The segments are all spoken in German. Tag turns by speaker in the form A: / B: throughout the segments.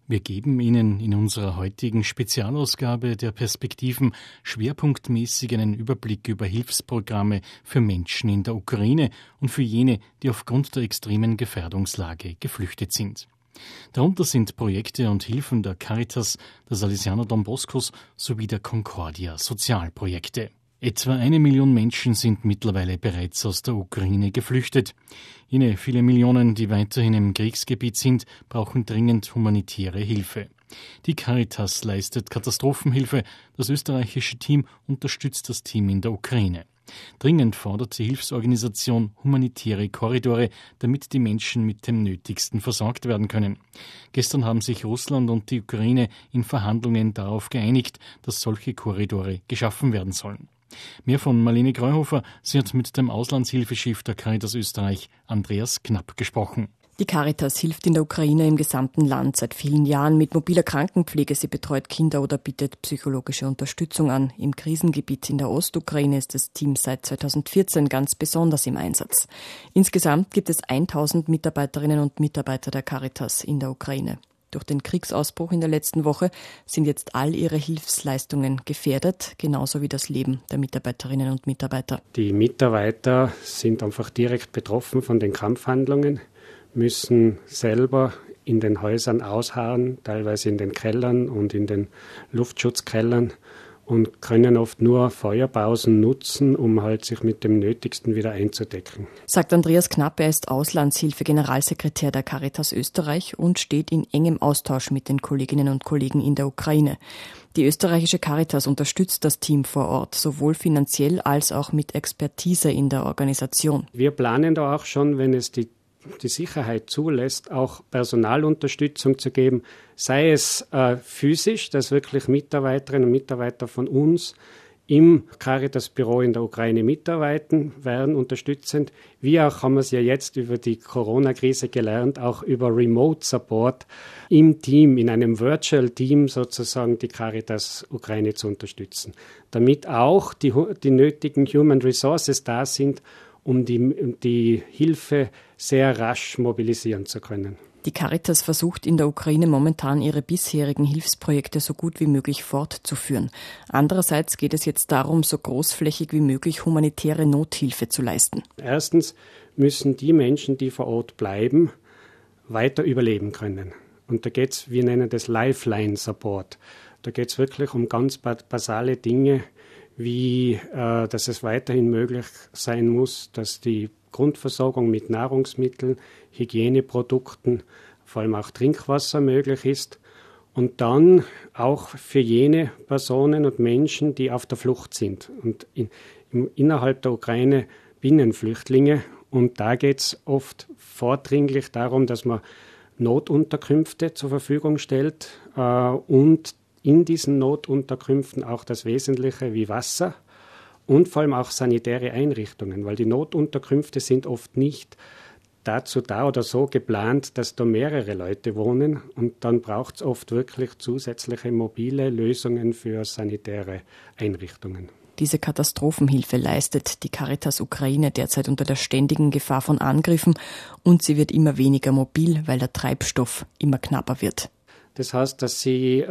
A: Wir geben Ihnen in unserer heutigen Spezialausgabe der Perspektiven schwerpunktmäßig einen Überblick über Hilfsprogramme für Menschen in der Ukraine und für jene, die aufgrund der extremen Gefährdungslage geflüchtet sind. Darunter sind Projekte und Hilfen der Caritas, der Salesianer Don Boscos sowie der Concordia Sozialprojekte. Etwa 1 Million Menschen sind mittlerweile bereits aus der Ukraine geflüchtet. Jene viele Millionen, die weiterhin im Kriegsgebiet sind, brauchen dringend humanitäre Hilfe. Die Caritas leistet Katastrophenhilfe, das österreichische Team unterstützt das Team in der Ukraine. Dringend fordert die Hilfsorganisation humanitäre Korridore, damit die Menschen mit dem Nötigsten versorgt werden können. Gestern haben sich Russland und die Ukraine in Verhandlungen darauf geeinigt, dass solche Korridore geschaffen werden sollen. Mehr von Marlene Greuhofer. Sie hat mit dem Auslandshilfechef der Caritas Österreich, Andreas Knapp, gesprochen.
B: Die Caritas hilft in der Ukraine im gesamten Land seit vielen Jahren mit mobiler Krankenpflege. Sie betreut Kinder oder bietet psychologische Unterstützung an. Im Krisengebiet in der Ostukraine ist das Team seit 2014 ganz besonders im Einsatz. Insgesamt gibt es 1000 Mitarbeiterinnen und Mitarbeiter der Caritas in der Ukraine. Durch den Kriegsausbruch in der letzten Woche sind jetzt all ihre Hilfsleistungen gefährdet, genauso wie das Leben der Mitarbeiterinnen und Mitarbeiter.
C: Die Mitarbeiter sind einfach direkt betroffen von den Kampfhandlungen, müssen selber in den Häusern ausharren, teilweise in den Kellern und in den Luftschutzkellern und können oft nur Feuerpausen nutzen, um halt sich mit dem Nötigsten wieder einzudecken.
B: Sagt Andreas Knapp, er ist Auslandshilfe-Generalsekretär der Caritas Österreich und steht in engem Austausch mit den Kolleginnen und Kollegen in der Ukraine. Die österreichische Caritas unterstützt das Team vor Ort, sowohl finanziell als auch mit Expertise in der Organisation.
C: Wir planen da auch schon, wenn es die Sicherheit zulässt, auch Personalunterstützung zu geben, sei es physisch, dass wirklich Mitarbeiterinnen und Mitarbeiter von uns im Caritas-Büro in der Ukraine mitarbeiten werden, unterstützend, wie auch, haben wir es ja jetzt über die Corona-Krise gelernt, auch über Remote-Support im Team, in einem Virtual-Team sozusagen die Caritas Ukraine zu unterstützen, damit auch die nötigen Human Resources da sind, um die Hilfe sehr rasch mobilisieren zu können.
B: Die Caritas versucht in der Ukraine momentan ihre bisherigen Hilfsprojekte so gut wie möglich fortzuführen. Andererseits geht es jetzt darum, so großflächig wie möglich humanitäre Nothilfe zu leisten.
C: Erstens müssen die Menschen, die vor Ort bleiben, weiter überleben können. Und da geht es, wir nennen das Lifeline-Support. Da geht es wirklich um ganz basale Dinge, wie dass es weiterhin möglich sein muss, dass die Grundversorgung mit Nahrungsmitteln, Hygieneprodukten, vor allem auch Trinkwasser möglich ist. Und dann auch für jene Personen und Menschen, die auf der Flucht sind und innerhalb der Ukraine Binnenflüchtlinge. Und da geht es oft vordringlich darum, dass man Notunterkünfte zur Verfügung stellt und in diesen Notunterkünften auch das Wesentliche wie Wasser und vor allem auch sanitäre Einrichtungen, weil die Notunterkünfte sind oft nicht dazu da oder so geplant, dass da mehrere Leute wohnen und dann braucht es oft wirklich zusätzliche mobile Lösungen für sanitäre Einrichtungen.
B: Diese Katastrophenhilfe leistet die Caritas Ukraine derzeit unter der ständigen Gefahr von Angriffen und sie wird immer weniger mobil, weil der Treibstoff immer knapper wird.
C: Das heißt, dass sie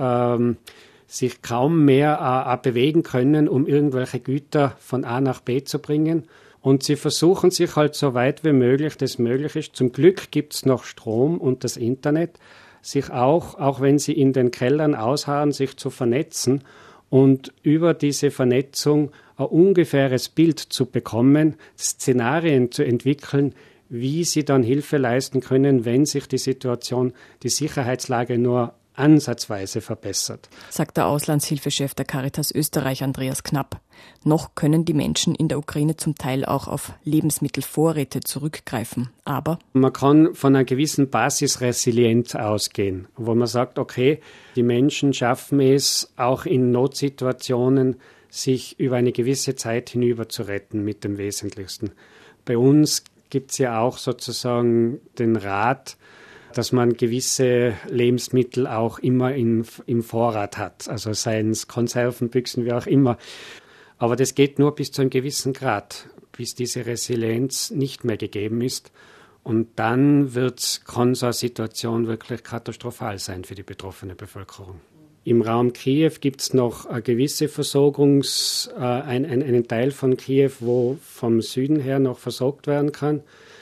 C: sich kaum mehr bewegen können, um irgendwelche Güter von A nach B zu bringen. Und sie versuchen sich halt so weit wie möglich, das möglich ist. Zum Glück gibt es noch Strom und das Internet, sich auch wenn sie in den Kellern ausharren, sich zu vernetzen und über diese Vernetzung ein ungefähres Bild zu bekommen, Szenarien zu entwickeln, wie sie dann Hilfe leisten können, wenn sich die Situation, die Sicherheitslage nur ansatzweise verbessert.
B: Sagt der Auslandshilfechef der Caritas Österreich, Andreas Knapp. Noch können die Menschen in der Ukraine zum Teil auch auf Lebensmittelvorräte zurückgreifen. Aber
C: man kann von einer gewissen Basisresilienz ausgehen, wo man sagt, okay, die Menschen schaffen es auch in Notsituationen, sich über eine gewisse Zeit hinüber zu retten mit dem Wesentlichsten. Bei uns gibt es ja auch sozusagen den Rat, dass man gewisse Lebensmittel auch immer im Vorrat hat. Also seien es Konservenbüchsen, wie auch immer. Aber das geht nur bis zu einem gewissen Grad, bis diese Resilienz nicht mehr gegeben ist. Und dann kann so eine Situation wirklich katastrophal sein für die betroffene Bevölkerung. Im Raum Kiew gibt es noch eine gewisse einen Teil von Kiew, wo vom Süden her noch versorgt werden kann.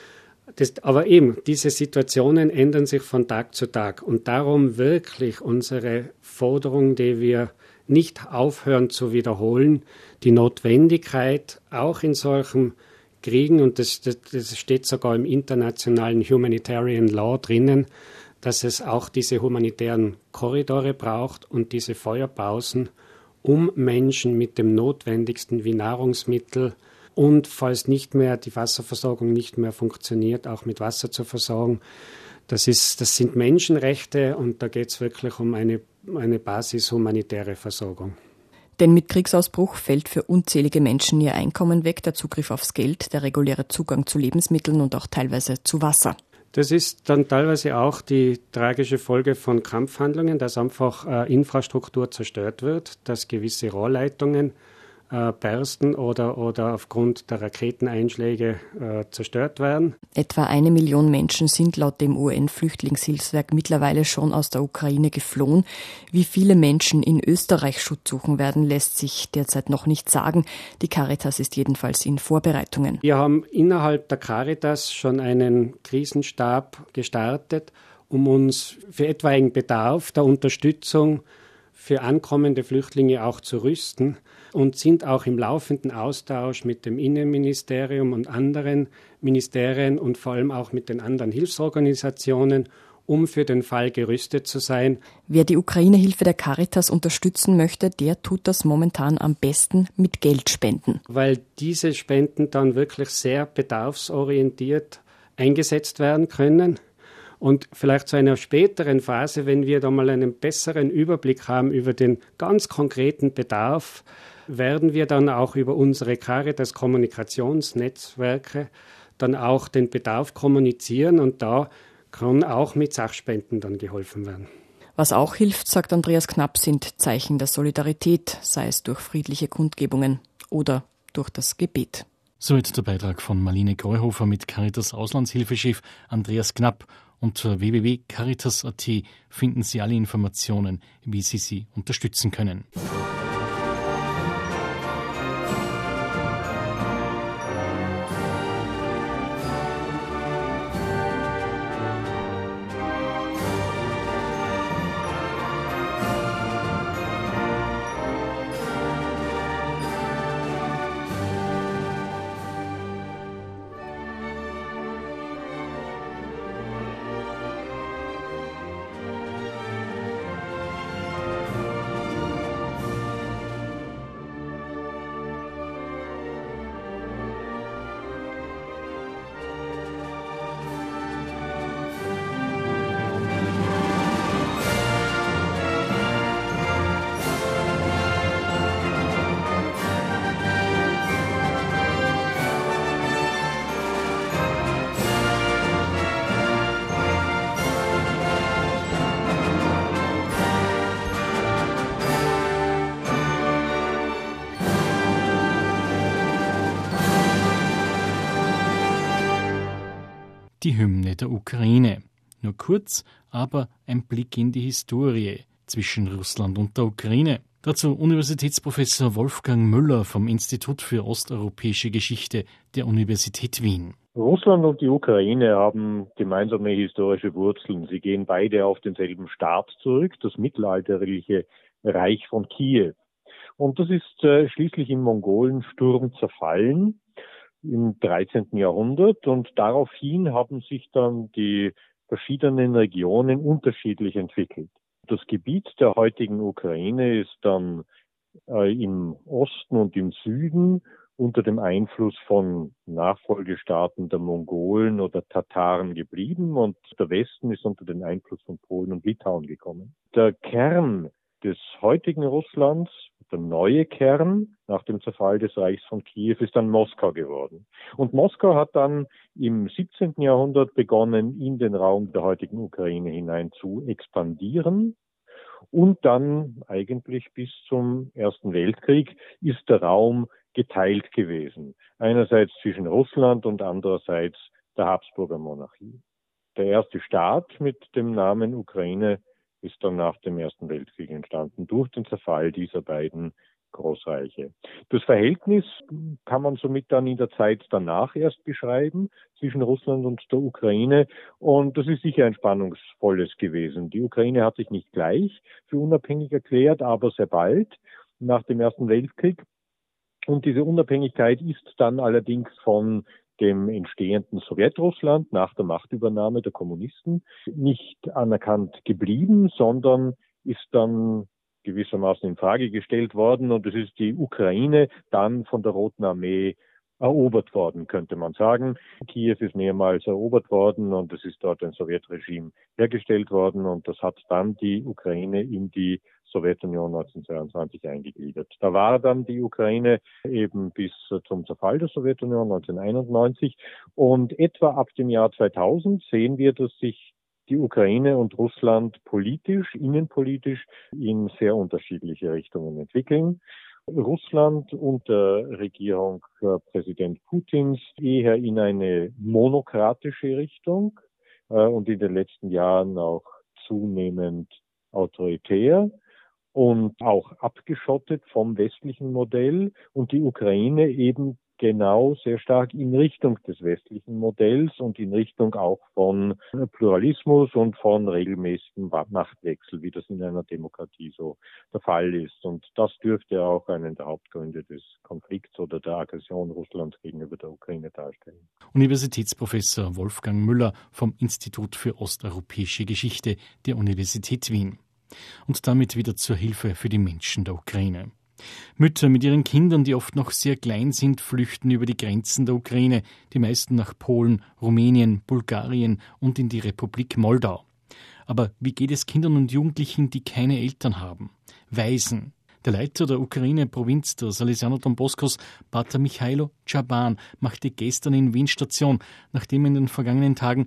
C: Aber eben, diese Situationen ändern sich von Tag zu Tag. Und darum wirklich unsere Forderung, die wir nicht aufhören zu wiederholen, die Notwendigkeit, auch in solchen Kriegen, und das steht sogar im internationalen Humanitarian Law drinnen, dass es auch diese humanitären Korridore braucht und diese Feuerpausen, um Menschen mit dem Notwendigsten wie Nahrungsmittel und falls die Wasserversorgung nicht mehr funktioniert, auch mit Wasser zu versorgen. Das sind Menschenrechte und da geht es wirklich um eine Basis humanitäre Versorgung.
B: Denn mit Kriegsausbruch fällt für unzählige Menschen ihr Einkommen weg, der Zugriff aufs Geld, der reguläre Zugang zu Lebensmitteln und auch teilweise zu Wasser.
C: Das ist dann teilweise auch die tragische Folge von Kampfhandlungen, dass einfach Infrastruktur zerstört wird, dass gewisse Rohrleitungen bersten oder aufgrund der Raketeneinschläge zerstört werden.
B: Etwa 1 Million Menschen sind laut dem UN-Flüchtlingshilfswerk mittlerweile schon aus der Ukraine geflohen. Wie viele Menschen in Österreich Schutz suchen werden, lässt sich derzeit noch nicht sagen. Die Caritas ist jedenfalls in Vorbereitungen.
C: Wir haben innerhalb der Caritas schon einen Krisenstab gestartet, um uns für etwaigen Bedarf der Unterstützung für ankommende Flüchtlinge auch zu rüsten und sind auch im laufenden Austausch mit dem Innenministerium und anderen Ministerien und vor allem auch mit den anderen Hilfsorganisationen, um für den Fall gerüstet zu sein.
B: Wer die Ukraine-Hilfe der Caritas unterstützen möchte, der tut das momentan am besten mit Geldspenden.
C: Weil diese Spenden dann wirklich sehr bedarfsorientiert eingesetzt werden können. Und vielleicht zu einer späteren Phase, wenn wir da mal einen besseren Überblick haben über den ganz konkreten Bedarf, werden wir dann auch über unsere Caritas-Kommunikationsnetzwerke dann auch den Bedarf kommunizieren und da kann auch mit Sachspenden dann geholfen werden.
B: Was auch hilft, sagt Andreas Knapp, sind Zeichen der Solidarität, sei es durch friedliche Kundgebungen oder durch das Gebet.
A: Soweit der Beitrag von Marlene Greuhofer mit Caritas Auslandshilfechef Andreas Knapp. Unter www.caritas.at finden Sie alle Informationen, wie Sie unterstützen können. Die Hymne der Ukraine. Nur kurz, aber ein Blick in die Historie zwischen Russland und der Ukraine. Dazu Universitätsprofessor Wolfgang Müller vom Institut für osteuropäische Geschichte der Universität Wien.
D: Russland und die Ukraine haben gemeinsame historische Wurzeln. Sie gehen beide auf denselben Staat zurück, das mittelalterliche Reich von Kiew. Und das ist schließlich im Mongolensturm zerfallen im 13. Jahrhundert und daraufhin haben sich dann die verschiedenen Regionen unterschiedlich entwickelt. Das Gebiet der heutigen Ukraine ist dann im Osten und im Süden unter dem Einfluss von Nachfolgestaaten der Mongolen oder Tataren geblieben und der Westen ist unter den Einfluss von Polen und Litauen gekommen. Der Kern des heutigen Russlands, der neue Kern nach dem Zerfall des Reichs von Kiew, ist dann Moskau geworden. Und Moskau hat dann im 17. Jahrhundert begonnen, in den Raum der heutigen Ukraine hinein zu expandieren. Und dann eigentlich bis zum Ersten Weltkrieg ist der Raum geteilt gewesen. Einerseits zwischen Russland und andererseits der Habsburger Monarchie. Der erste Staat mit dem Namen Ukraine ist dann nach dem Ersten Weltkrieg entstanden, durch den Zerfall dieser beiden Großreiche. Das Verhältnis kann man somit dann in der Zeit danach erst beschreiben zwischen Russland und der Ukraine, und das ist sicher ein spannungsvolles gewesen. Die Ukraine hat sich nicht gleich für unabhängig erklärt, aber sehr bald nach dem Ersten Weltkrieg, und diese Unabhängigkeit ist dann allerdings von dem entstehenden Sowjetrussland nach der Machtübernahme der Kommunisten nicht anerkannt geblieben, sondern ist dann gewissermaßen in Frage gestellt worden, und es ist die Ukraine dann von der Roten Armee erobert worden, könnte man sagen. Kiew ist mehrmals erobert worden und es ist dort ein Sowjetregime hergestellt worden, und das hat dann die Ukraine in die Sowjetunion 1922 eingegliedert. Da war dann die Ukraine eben bis zum Zerfall der Sowjetunion 1991, und etwa ab dem Jahr 2000 sehen wir, dass sich die Ukraine und Russland politisch, innenpolitisch in sehr unterschiedliche Richtungen entwickeln. Russland unter Regierung Präsident Putins eher in eine monokratische Richtung und in den letzten Jahren auch zunehmend autoritär und auch abgeschottet vom westlichen Modell, und die Ukraine eben genau sehr stark in Richtung des westlichen Modells und in Richtung auch von Pluralismus und von regelmäßigem Machtwechsel, wie das in einer Demokratie so der Fall ist. Und das dürfte auch einen der Hauptgründe des Konflikts oder der Aggression Russlands gegenüber der Ukraine darstellen.
A: Universitätsprofessor Wolfgang Müller vom Institut für osteuropäische Geschichte der Universität Wien. Und damit wieder zur Hilfe für die Menschen der Ukraine. Mütter mit ihren Kindern, die oft noch sehr klein sind, flüchten über die Grenzen der Ukraine, die meisten nach Polen, Rumänien, Bulgarien und in die Republik Moldau. Aber wie geht es Kindern und Jugendlichen, die keine Eltern haben? Waisen. Der Leiter der Ukraine-Provinz der Salesianer Don Boscos, Pater Michailo Chaban, machte gestern in Wien Station, nachdem in den vergangenen Tagen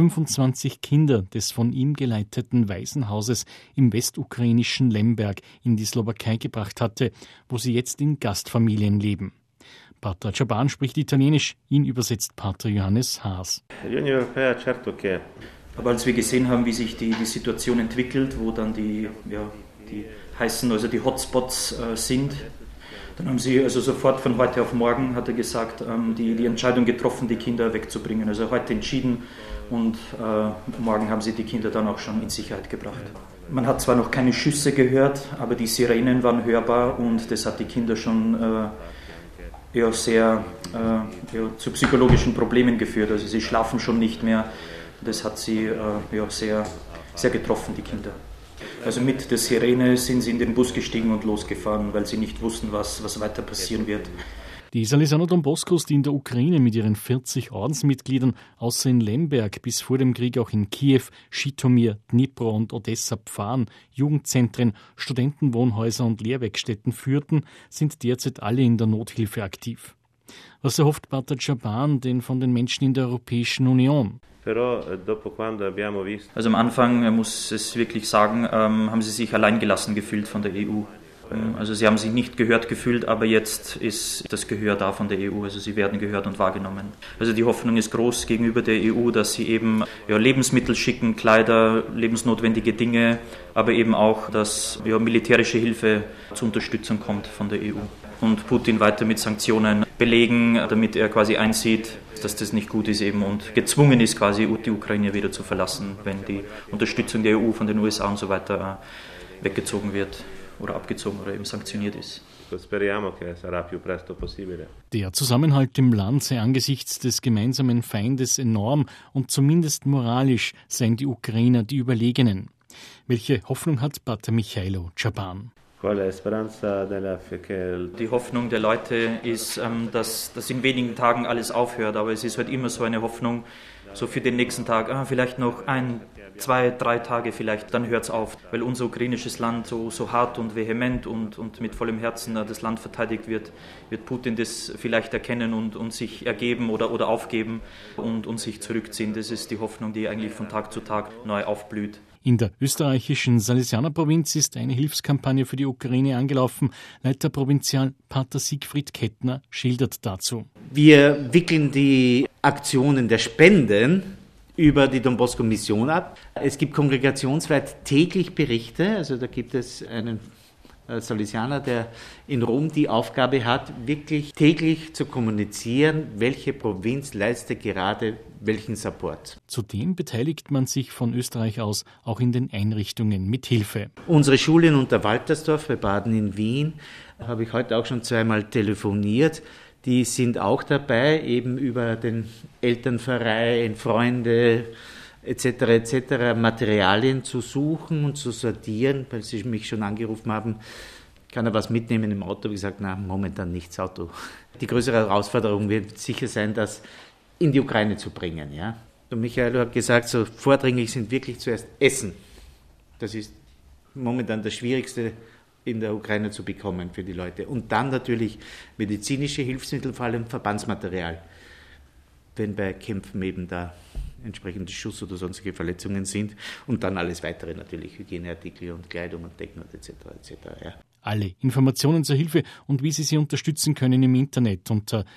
A: 25 Kinder des von ihm geleiteten Waisenhauses im westukrainischen Lemberg in die Slowakei gebracht hatte, wo sie jetzt in Gastfamilien leben. Pater Chaban spricht Italienisch, ihn übersetzt Pater Johannes Haas.
E: Aber als wir gesehen haben, wie sich die Situation entwickelt, wo dann die heißen, also die Hotspots sind, dann haben sie also sofort von heute auf morgen, hat er gesagt, die Entscheidung getroffen, die Kinder wegzubringen. Also heute entschieden, und morgen haben sie die Kinder dann auch schon in Sicherheit gebracht. Man hat zwar noch keine Schüsse gehört, aber die Sirenen waren hörbar, und das hat die Kinder schon sehr zu psychologischen Problemen geführt. Also sie schlafen schon nicht mehr. Das hat sie sehr, sehr getroffen, die Kinder. Also mit der Sirene sind sie in den Bus gestiegen und losgefahren, weil sie nicht wussten, was weiter passieren wird.
A: Die Salesianer Don Boscos, die in der Ukraine mit ihren 40 Ordensmitgliedern außer in Lemberg bis vor dem Krieg auch in Kiew, Schitomir, Dnipro und Odessa Pfarren, Jugendzentren, Studentenwohnhäuser und Lehrwerkstätten führten, sind derzeit alle in der Nothilfe aktiv. Was erhofft Pater Chaban denn von den Menschen in der Europäischen Union?
E: Also am Anfang, muss es wirklich sagen, haben sie sich alleingelassen gefühlt von der EU. Also sie haben sich nicht gehört gefühlt, aber jetzt ist das Gehör da von der EU. Also sie werden gehört und wahrgenommen. Also die Hoffnung ist groß gegenüber der EU, dass sie eben Lebensmittel schicken, Kleider, lebensnotwendige Dinge, aber eben auch, dass militärische Hilfe zur Unterstützung kommt von der EU. Und Putin weiter mit Sanktionen belegen, damit er quasi einsieht, dass das nicht gut ist eben und gezwungen ist, quasi die Ukraine wieder zu verlassen, wenn die Unterstützung der EU von den USA und so weiter weggezogen wird oder abgezogen oder eben sanktioniert ist.
A: Der Zusammenhalt im Land sei angesichts des gemeinsamen Feindes enorm, und zumindest moralisch seien die Ukrainer die Überlegenen. Welche Hoffnung hat Pater Michailo Chaban?
E: Die Hoffnung der Leute ist, dass in wenigen Tagen alles aufhört, aber es ist halt immer so eine Hoffnung, so für den nächsten Tag, vielleicht noch 1, 2, 3 Tage vielleicht, dann hört es auf, weil unser ukrainisches Land so hart und vehement und mit vollem Herzen das Land verteidigt wird Putin das vielleicht erkennen und sich ergeben oder aufgeben und sich zurückziehen. Das ist die Hoffnung, die eigentlich von Tag zu Tag neu aufblüht.
A: In der österreichischen Salesianerprovinz ist eine Hilfskampagne für die Ukraine angelaufen. Leiter Provinzial Pater Siegfried Kettner schildert dazu.
F: Wir wickeln die Aktionen der Spenden über die Don Bosco Mission ab. Es gibt kongregationsweit täglich Berichte, also da gibt es einen Salesianer, der in Rom die Aufgabe hat, wirklich täglich zu kommunizieren, welche Provinz leistet gerade welchen Support.
A: Zudem beteiligt man sich von Österreich aus auch in den Einrichtungen mit Hilfe.
F: Unsere Schule in Unterwaltersdorf bei Baden in Wien, habe ich heute auch schon zweimal telefoniert. Die sind auch dabei, eben über den Elternverein, Freunde etc. Materialien zu suchen und zu sortieren, weil sie mich schon angerufen haben, kann er was mitnehmen im Auto? Ich gesagt, na, momentan nichts Auto. Die größere Herausforderung wird sicher sein, das in die Ukraine zu bringen. Ja? Und Michael hat gesagt, so vordringlich sind wirklich zuerst Essen. Das ist momentan das Schwierigste in der Ukraine zu bekommen für die Leute. Und dann natürlich medizinische Hilfsmittel, vor allem Verbandsmaterial, wenn bei Kämpfen eben da entsprechende Schuss oder sonstige Verletzungen sind und dann alles weitere natürlich, Hygieneartikel und Kleidung und Decken etc. Ja.
A: Alle Informationen zur Hilfe und wie Sie sie unterstützen können im Internet unter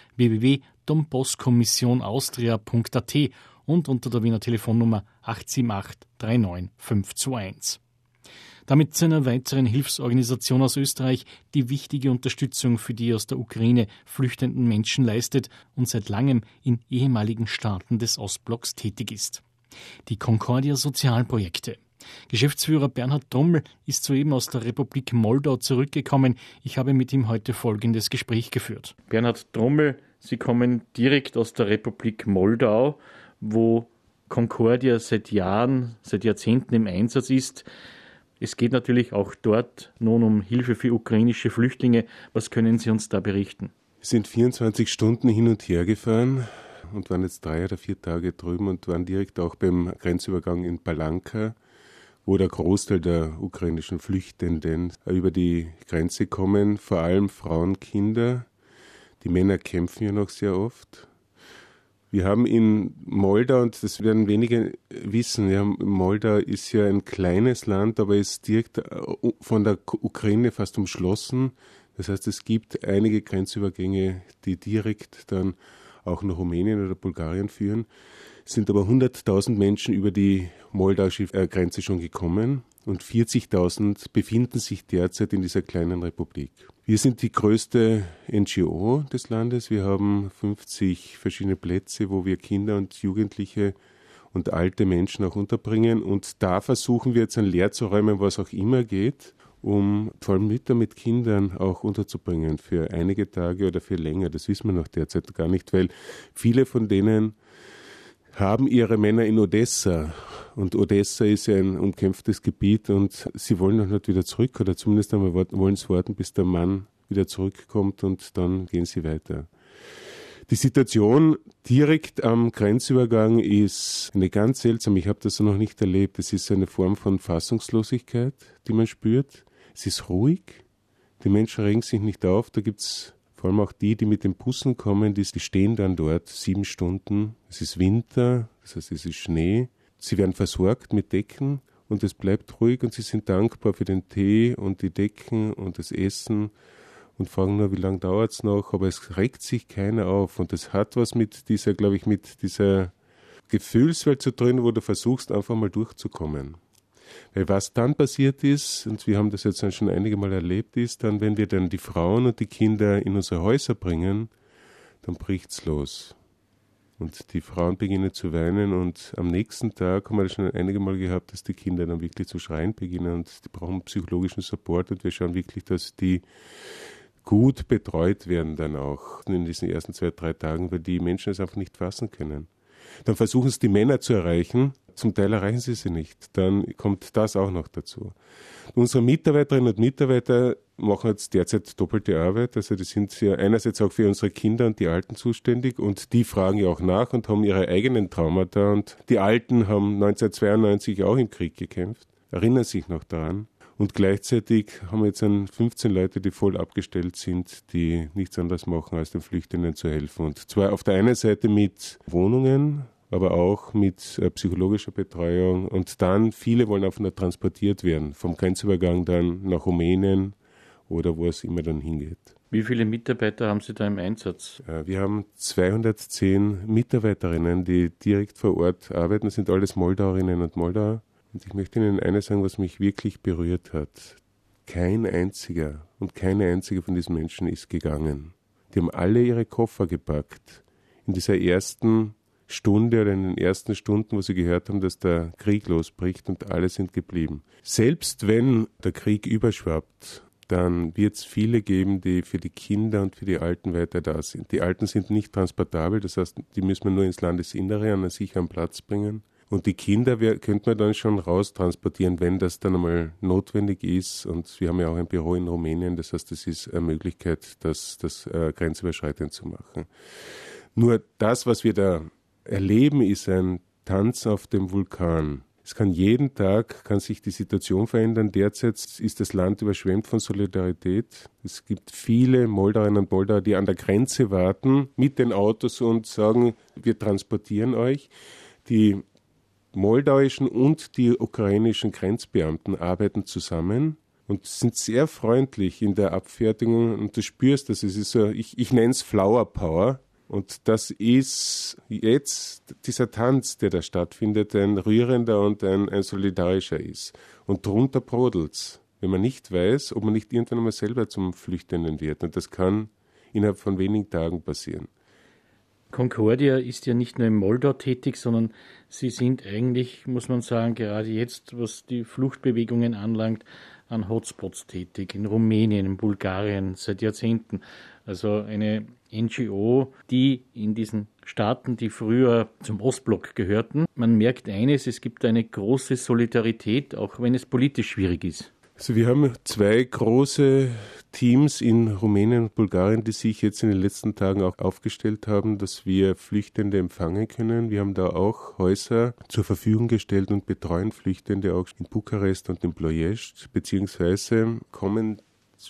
A: www.donboscomissionaustria.at und unter der Wiener Telefonnummer 878 39 521. Damit zu einer weiteren Hilfsorganisation aus Österreich, die wichtige Unterstützung für die aus der Ukraine flüchtenden Menschen leistet und seit langem in ehemaligen Staaten des Ostblocks tätig ist. Die Concordia Sozialprojekte. Geschäftsführer Bernhard Trummel ist soeben aus der Republik Moldau zurückgekommen. Ich habe mit ihm heute folgendes Gespräch geführt.
G: Bernhard Trummel, Sie kommen direkt aus der Republik Moldau, wo Concordia seit Jahrzehnten im Einsatz ist. Es geht natürlich auch dort nun um Hilfe für ukrainische Flüchtlinge. Was können Sie uns da berichten?
H: Wir sind 24 Stunden hin und her gefahren und waren jetzt 3 oder 4 Tage drüben und waren direkt auch beim Grenzübergang in Palanka, wo der Großteil der ukrainischen Flüchtenden über die Grenze kommen, vor allem Frauen, Kinder. Die Männer kämpfen ja noch sehr oft. Wir haben in Moldau, und das werden wenige wissen, Moldau ist ja ein kleines Land, aber ist direkt von der Ukraine fast umschlossen. Das heißt, es gibt einige Grenzübergänge, die direkt dann auch nach Rumänien oder Bulgarien führen. Es sind aber 100.000 Menschen über die moldauische Grenze schon gekommen und 40.000 befinden sich derzeit in dieser kleinen Republik. Wir sind die größte NGO des Landes. Wir haben 50 verschiedene Plätze, wo wir Kinder und Jugendliche und alte Menschen auch unterbringen. Und da versuchen wir jetzt ein Leer zu räumen, was auch immer geht, um vor allem Mütter mit Kindern auch unterzubringen für einige Tage oder für länger. Das wissen wir noch derzeit gar nicht, weil viele von denen haben ihre Männer in Odessa. Und Odessa ist ja ein umkämpftes Gebiet und sie wollen noch nicht wieder zurück oder zumindest einmal wollen sie warten, bis der Mann wieder zurückkommt und dann gehen sie weiter. Die Situation direkt am Grenzübergang ist eine ganz seltsame. Ich habe das noch nicht erlebt. Es ist eine Form von Fassungslosigkeit, die man spürt. Es ist ruhig. Die Menschen regen sich nicht auf. Da gibt es vor allem auch die mit den Bussen kommen, die stehen dann dort 7 Stunden. Es ist Winter, das heißt, es ist Schnee. Sie werden versorgt mit Decken und es bleibt ruhig und sie sind dankbar für den Tee und die Decken und das Essen und fragen nur, wie lange dauert es noch, aber es regt sich keiner auf und das hat was mit dieser, glaube ich, mit dieser Gefühlswelt zu tun, wo du versuchst, einfach mal durchzukommen. Weil was dann passiert ist, und wir haben das jetzt schon einige Mal erlebt, ist dann, wenn wir dann die Frauen und die Kinder in unsere Häuser bringen, dann bricht's los. Und die Frauen beginnen zu weinen und am nächsten Tag haben wir das schon einige Mal gehabt, dass die Kinder dann wirklich zu schreien beginnen und die brauchen psychologischen Support und wir schauen wirklich, dass die gut betreut werden dann auch in diesen ersten 2-3 Tagen, weil die Menschen es einfach nicht fassen können. Dann versuchen es die Männer zu erreichen, zum Teil erreichen sie nicht. Dann kommt das auch noch dazu. Unsere Mitarbeiterinnen und Mitarbeiter machen jetzt derzeit doppelte Arbeit. Also die sind ja einerseits auch für unsere Kinder und die Alten zuständig und die fragen ja auch nach und haben ihre eigenen Traumata. Und die Alten haben 1992 auch im Krieg gekämpft, erinnern sich noch daran. Und gleichzeitig haben wir jetzt 15 Leute, die voll abgestellt sind, die nichts anderes machen, als den Flüchtlingen zu helfen. Und zwar auf der einen Seite mit Wohnungen, aber auch mit psychologischer Betreuung. Und dann, viele wollen einfach nur transportiert werden, vom Grenzübergang dann nach Rumänien oder wo es immer dann hingeht.
G: Wie viele Mitarbeiter haben Sie da im Einsatz?
H: Wir haben 210 Mitarbeiterinnen, die direkt vor Ort arbeiten. Das sind alles Moldauerinnen und Moldauer. Und ich möchte Ihnen eines sagen, was mich wirklich berührt hat. Kein einziger und keine einzige von diesen Menschen ist gegangen. Die haben alle ihre Koffer gepackt. In dieser ersten Stunde oder in den ersten Stunden, wo sie gehört haben, dass der Krieg losbricht, und alle sind geblieben. Selbst wenn der Krieg überschwappt, dann wird es viele geben, die für die Kinder und für die Alten weiter da sind. Die Alten sind nicht transportabel, das heißt, die müssen wir nur ins Landesinnere an einen sicheren Platz bringen. Und die Kinder könnte man dann schon raustransportieren, wenn das dann einmal notwendig ist. Und wir haben ja auch ein Büro in Rumänien, das heißt, das ist eine Möglichkeit, das grenzüberschreitend zu machen. Nur das, was wir da erleben, ist ein Tanz auf dem Vulkan. Es kann jeden Tag, kann sich die Situation verändern. Derzeit ist das Land überschwemmt von Solidarität. Es gibt viele Moldauerinnen und Moldauer, die an der Grenze warten mit den Autos und sagen, wir transportieren euch. Die moldauischen und die ukrainischen Grenzbeamten arbeiten zusammen und sind sehr freundlich in der Abfertigung. Und du spürst, dass es ist so, ich nenne es Flower Power. Und das ist jetzt dieser Tanz, der da stattfindet, ein rührender und ein solidarischer ist. Und drunter brodelt's, wenn man nicht weiß, ob man nicht irgendwann einmal selber zum Flüchtenden wird. Und das kann innerhalb von wenigen Tagen passieren.
G: Concordia ist ja nicht nur in Moldau tätig, sondern Sie sind eigentlich, muss man sagen, gerade jetzt, was die Fluchtbewegungen anlangt, an Hotspots tätig, in Rumänien, in Bulgarien, seit Jahrzehnten. Also eine NGO, die in diesen Staaten, die früher zum Ostblock gehörten, man merkt eines, es gibt eine große Solidarität, auch wenn es politisch schwierig ist.
H: Also wir haben 2 große Teams in Rumänien und Bulgarien, die sich jetzt in den letzten Tagen auch aufgestellt haben, dass wir Flüchtende empfangen können. Wir haben da auch Häuser zur Verfügung gestellt und betreuen Flüchtende auch in Bukarest und in Ploiești, beziehungsweise kommen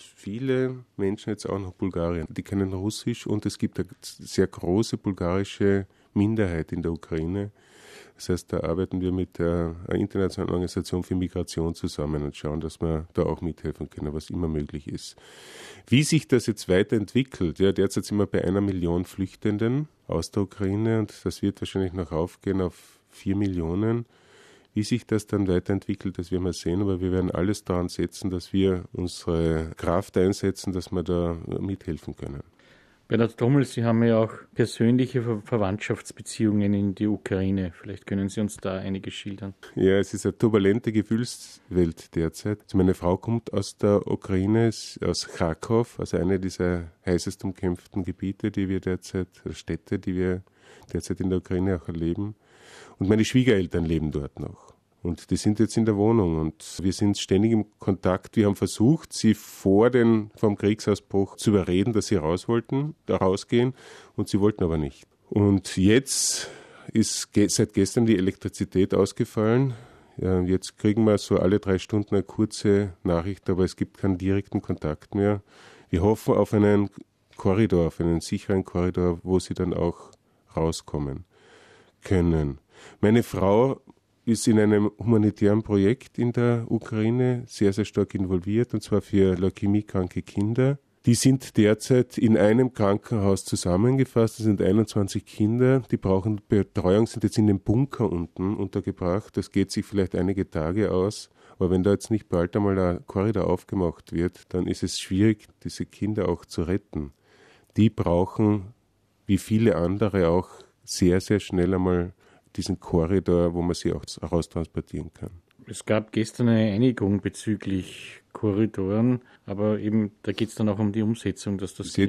H: viele Menschen jetzt auch nach Bulgarien. Die kennen Russisch und es gibt eine sehr große bulgarische Minderheit in der Ukraine. Das heißt, da arbeiten wir mit der Internationalen Organisation für Migration zusammen und schauen, dass wir da auch mithelfen können, was immer möglich ist. Wie sich das jetzt weiterentwickelt, ja, derzeit sind wir bei 1 Million Flüchtenden aus der Ukraine und das wird wahrscheinlich noch aufgehen auf 4 Millionen. Wie sich das dann weiterentwickelt, das werden wir sehen, aber wir werden alles daran setzen, dass wir unsere Kraft einsetzen, dass wir da mithelfen können.
G: Bernhard Trommel, Sie haben ja auch persönliche Verwandtschaftsbeziehungen in die Ukraine. Vielleicht können Sie uns da einiges schildern.
H: Ja, es ist eine turbulente Gefühlswelt derzeit. Also meine Frau kommt aus der Ukraine, aus Charkow, also eine dieser heißest umkämpften Gebiete, Städte, die wir derzeit in der Ukraine auch erleben. Und meine Schwiegereltern leben dort noch. Und die sind jetzt in der Wohnung und wir sind ständig im Kontakt. Wir haben versucht, sie vom Kriegsausbruch zu überreden, dass sie rausgehen und sie wollten aber nicht. Und jetzt ist seit gestern die Elektrizität ausgefallen. Ja, jetzt kriegen wir so alle 3 Stunden eine kurze Nachricht, aber es gibt keinen direkten Kontakt mehr. Wir hoffen auf einen Korridor, auf einen sicheren Korridor, wo sie dann auch rauskommen können. Meine Frau ist in einem humanitären Projekt in der Ukraine sehr, sehr stark involviert, und zwar für leukämiekranke Kinder. Die sind derzeit in einem Krankenhaus zusammengefasst. Das sind 21 Kinder, die brauchen Betreuung, sind jetzt in dem Bunker unten untergebracht. Das geht sich vielleicht einige Tage aus. Aber wenn da jetzt nicht bald einmal ein Korridor aufgemacht wird, dann ist es schwierig, diese Kinder auch zu retten. Die brauchen, wie viele andere auch, sehr, sehr schnell einmal diesen Korridor, wo man sie auch raustransportieren kann.
G: Es gab gestern eine Einigung bezüglich Korridoren, aber eben da geht es dann auch um die Umsetzung, dass das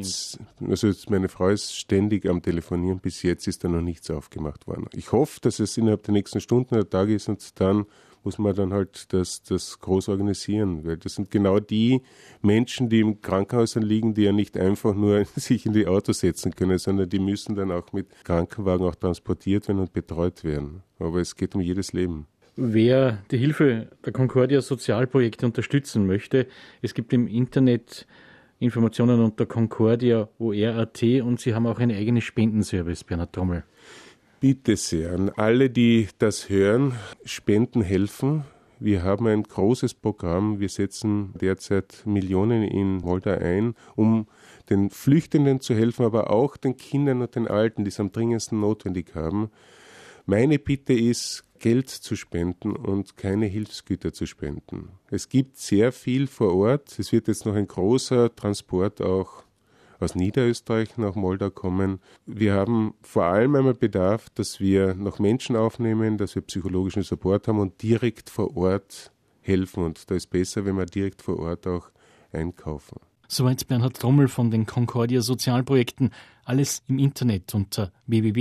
H: meine Frau ist ständig am Telefonieren, bis jetzt ist da noch nichts aufgemacht worden. Ich hoffe, dass es innerhalb der nächsten Stunden oder Tage ist, und dann muss man dann halt das groß organisieren, weil das sind genau die Menschen, die im Krankenhäusern liegen, die ja nicht einfach nur sich in die Autos setzen können, sondern die müssen dann auch mit Krankenwagen auch transportiert werden und betreut werden. Aber es geht um jedes Leben.
G: Wer die Hilfe der Concordia Sozialprojekte unterstützen möchte, es gibt im Internet Informationen unter concordia.org und Sie haben auch einen eigenen Spendenservice, Bernhard Trommel.
H: Bitte sehr, an alle, die das hören, Spenden helfen. Wir haben ein großes Programm. Wir setzen derzeit Millionen in Moldau ein, um den Flüchtenden zu helfen, aber auch den Kindern und den Alten, die es am dringendsten notwendig haben. Meine Bitte ist, Geld zu spenden und keine Hilfsgüter zu spenden. Es gibt sehr viel vor Ort. Es wird jetzt noch ein großer Transport auch aus Niederösterreich nach Moldau kommen. Wir haben vor allem einmal Bedarf, dass wir noch Menschen aufnehmen, dass wir psychologischen Support haben und direkt vor Ort helfen. Und da ist besser, wenn wir direkt vor Ort auch einkaufen.
A: Soweit Bernhard Trommel von den Concordia Sozialprojekten. Alles im Internet unter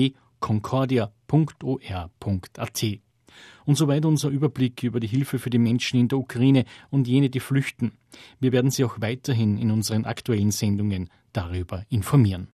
A: www.concordia.or.at. Und soweit unser Überblick über die Hilfe für die Menschen in der Ukraine und jene, die flüchten. Wir werden Sie auch weiterhin in unseren aktuellen Sendungen darüber informieren.